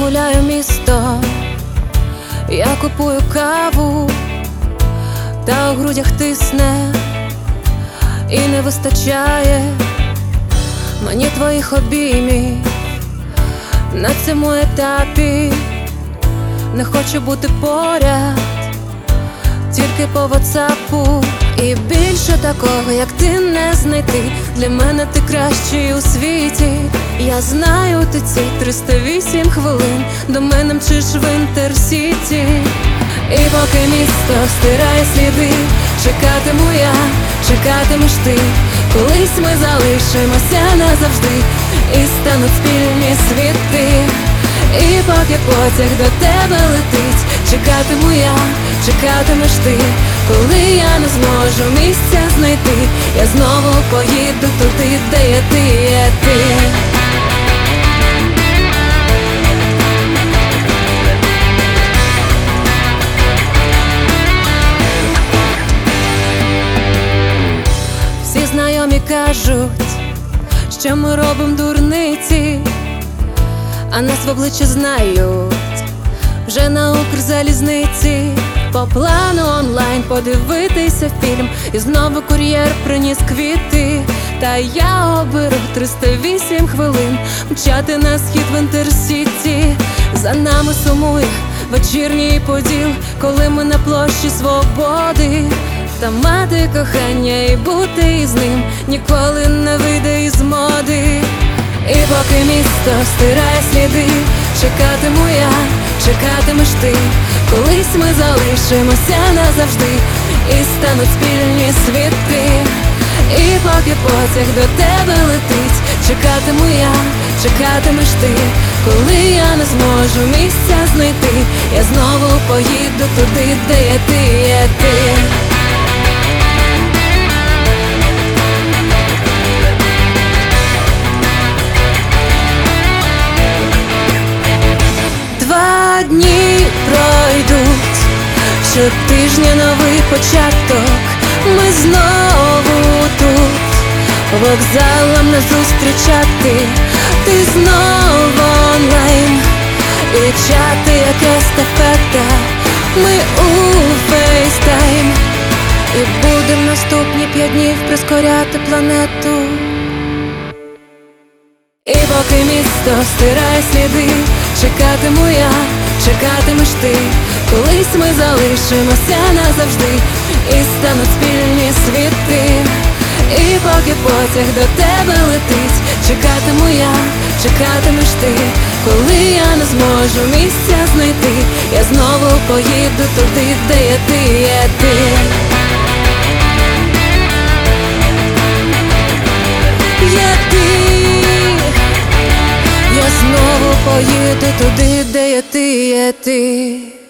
гуляю місто, я купую каву, та у грудях тисне і не вистачає мені твоїх обіймів. На цьому етапі не хочу бути поряд, тільки по ватсапу. І більше такого, як ти, не знайти. Для мене ти кращий у світі. Я знаю, ти ці 308 хвилин до мене мчиш в Інтерсіті. І поки місто стирає сліди, чекатиму я, чекатимеш ти. Колись ми залишимося назавжди і стануть спільні світи. І поки потяг до тебе летить, чекатиму я, чекатимеш ти. Коли я не зможу місця знайти, я знову поїду туди, де є ти, є ти. Всі знайомі кажуть, що ми робимо дурниці, а нас в обличчя знають вже на Укрзалізниці. По плану онлайн подивитися фільм, і знову кур'єр приніс квіти. Та я оберу 308 хвилин мчати на схід в Інтерсіті. За нами сумує вечірній Поділ, коли ми на площі Свободи. Та мати кохання і бути із ним ніколи не вийде із моди. І поки місто стирає сліди, чекатиму я, чекатимеш ти. Колись ми залишимося назавжди і стануть спільні світи. І поки потяг до тебе летить, чекатиму я, чекатимеш ти. Коли я не зможу місця знайти, я знову поїду туди, де є ти, є ти. Дні пройдуть, щотижня новий початок. Ми знову тут, вокзалом нас зустрічати. Ти знову онлайн, і чати, як естафета. Ми у фейстайм, і будем наступні 5 днів прискоряти планету. І поки місто стирає сліди, чекатиму я, чекатимеш ти. Колись ми залишимося назавжди і стануть спільні світи. І поки потяг до тебе летить, чекатиму я, чекатимеш ти. Коли я не зможу місця знайти, я знову поїду туди, де є ти, є ти. Є ти. Я знову поїду туди, де є ти, є ти.